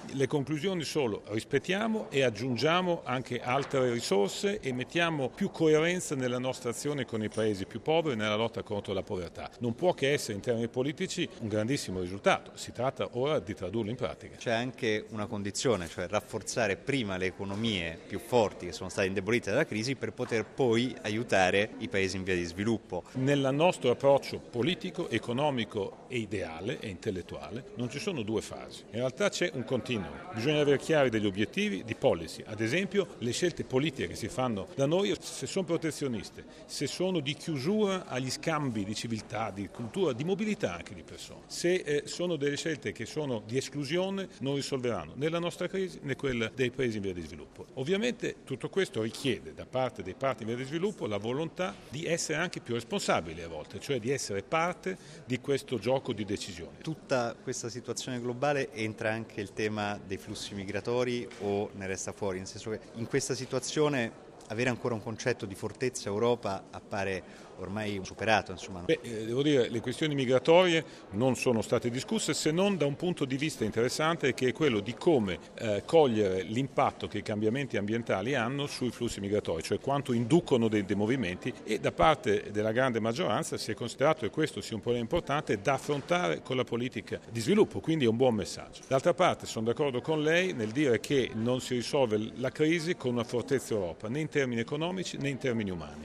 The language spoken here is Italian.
Le conclusioni sono: rispettiamo e aggiungiamo anche altre risorse e mettiamo più coerenza nella nostra azione con i paesi più poveri nella lotta contro la povertà. Non può che essere in termini politici un grandissimo risultato, si tratta ora di tradurlo in pratica. C'è anche una condizione, cioè rafforzare prima le economie più forti che sono state indebolite dalla crisi per poter poi aiutare i paesi in via di sviluppo. Nel nostro approccio politico, economico e ideale e intellettuale non ci sono due fasi, in realtà c'è un continuo, bisogna avere chiari degli obiettivi di policy, ad esempio le scelte politiche che si fanno da noi, se sono protezioniste, se sono di chiusura agli scambi di civiltà, di cultura, di mobilità anche di persone, se sono delle scelte che sono di esclusione, non risolveranno né la nostra crisi né quella dei paesi in via di sviluppo. Ovviamente tutto questo richiede da parte dei partner in via di sviluppo la volontà di essere anche più responsabili a volte, cioè di essere parte di questo gioco di decisione. Tutta questa situazione globale entra anche il tema dei flussi migratori o ne resta fuori? Nel senso che in questa situazione avere ancora un concetto di fortezza Europa appare ormai superato, insomma. Devo dire, le questioni migratorie non sono state discusse se non da un punto di vista interessante, che è quello di come cogliere l'impatto che i cambiamenti ambientali hanno sui flussi migratori, cioè quanto inducono dei movimenti, e da parte della grande maggioranza si è considerato che questo sia un problema importante da affrontare con la politica di sviluppo, quindi è un buon messaggio. D'altra parte sono d'accordo con lei nel dire che non si risolve la crisi con una fortezza Europa, né in termini economici né in termini umani.